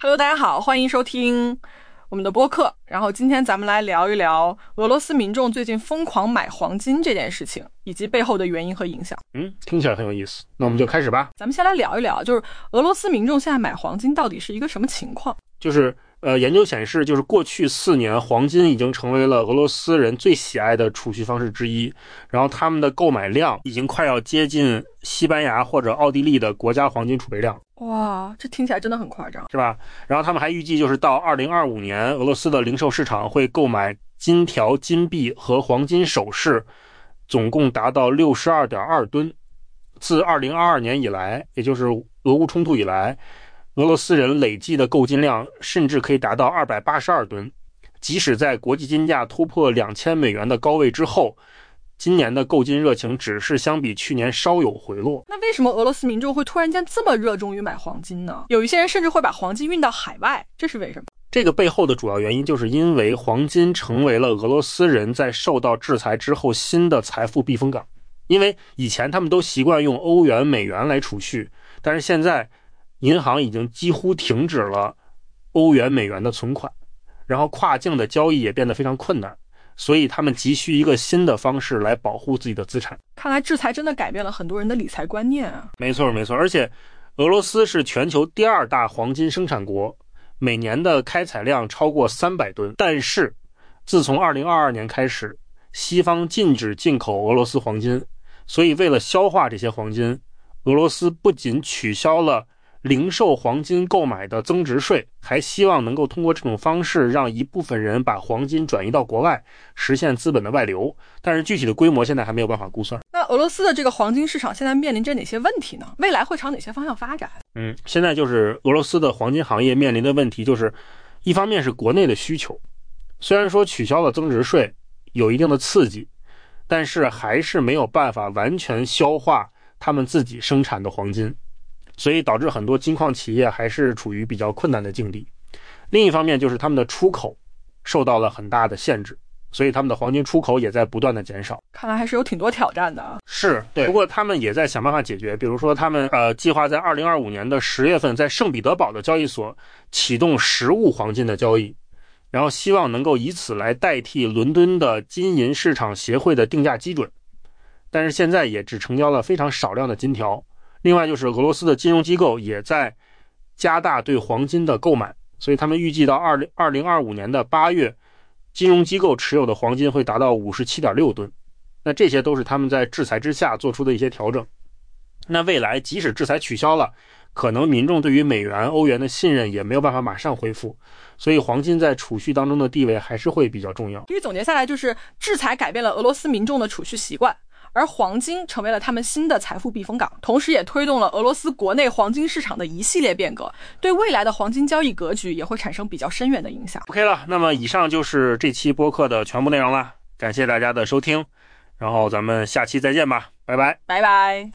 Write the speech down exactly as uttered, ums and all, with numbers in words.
Hello， 大家好，欢迎收听我们的播客。然后今天咱们来聊一聊俄罗斯民众最近疯狂买黄金这件事情，以及背后的原因和影响。 嗯，听起来很有意思。那我们就开始吧。 咱们先来聊一聊，就是俄罗斯民众现在买黄金到底是一个什么情况？ 就是呃，研究显示，就是过去四年，黄金已经成为了俄罗斯人最喜爱的储蓄方式之一。然后他们的购买量已经快要接近西班牙或者奥地利的国家黄金储备量。 哇，这听起来真的很夸张， 是吧？然后他们还预计，就是到二零二五年，俄罗斯的零售市场会购买金条、金币和黄金首饰，总共达到 六十二点二吨。自二零二二年以来，也就是俄乌冲突以来，俄罗斯人累计的购金量甚至可以达到二百八十二吨。即使在国际金价突破两千美元的高位之后，今年的购金热情只是相比去年稍有回落。 那为什么俄罗斯民众会突然间这么热衷于买黄金呢？有一些人甚至会把黄金运到海外，这是为什么？ 这个背后的主要原因就是因为黄金成为了俄罗斯人在受到制裁之后新的财富避风港。因为以前他们都习惯用欧元、美元来储蓄，但是现在银行已经几乎停止了欧元、美元的存款，然后跨境的交易也变得非常困难，所以他们急需一个新的方式来保护自己的资产。 看来制裁真的改变了很多人的理财观念啊。 没错没错，而且俄罗斯是全球第二大黄金生产国，每年的开采量超过三百吨。但是自从二零二二年开始，西方禁止进口俄罗斯黄金，所以为了消化这些黄金，俄罗斯不仅取消了零售黄金购买的增值税，还希望能够通过这种方式让一部分人把黄金转移到国外，实现资本的外流。但是具体的规模现在还没有办法估算。 那俄罗斯的这个黄金市场现在面临着哪些问题呢？未来会朝哪些方向发展？ 嗯，现在就是俄罗斯的黄金行业面临的问题，就是一方面是国内的需求，虽然说取消了增值税有一定的刺激，但是还是没有办法完全消化他们自己生产的黄金，所以导致很多金矿企业还是处于比较困难的境地。另一方面就是他们的出口受到了很大的限制，所以他们的黄金出口也在不断的减少。 看来还是有挺多挑战的啊。 是，对。不过他们也在想办法解决，比如说他们呃计划在二零二五年的十月份在圣彼得堡的交易所启动实物黄金的交易，然后希望能够以此来代替伦敦的金银市场协会的定价基准。但是现在也只成交了非常少量的金条。另外就是俄罗斯的金融机构也在加大对黄金的购买，所以他们预计到二零二五年的八月，金融机构持有的黄金会达到 五十七点六吨。那这些都是他们在制裁之下做出的一些调整。那未来即使制裁取消了，可能民众对于美元、欧元的信任也没有办法马上恢复，所以黄金在储蓄当中的地位还是会比较重要。 其实总结下来就是制裁改变了俄罗斯民众的储蓄习惯，而黄金成为了他们新的财富避风港，同时也推动了俄罗斯国内黄金市场的一系列变革，对未来的黄金交易格局也会产生比较深远的影响。 OK 了，那么以上就是这期播客的全部内容了，感谢大家的收听，然后咱们下期再见吧，拜拜， 拜拜。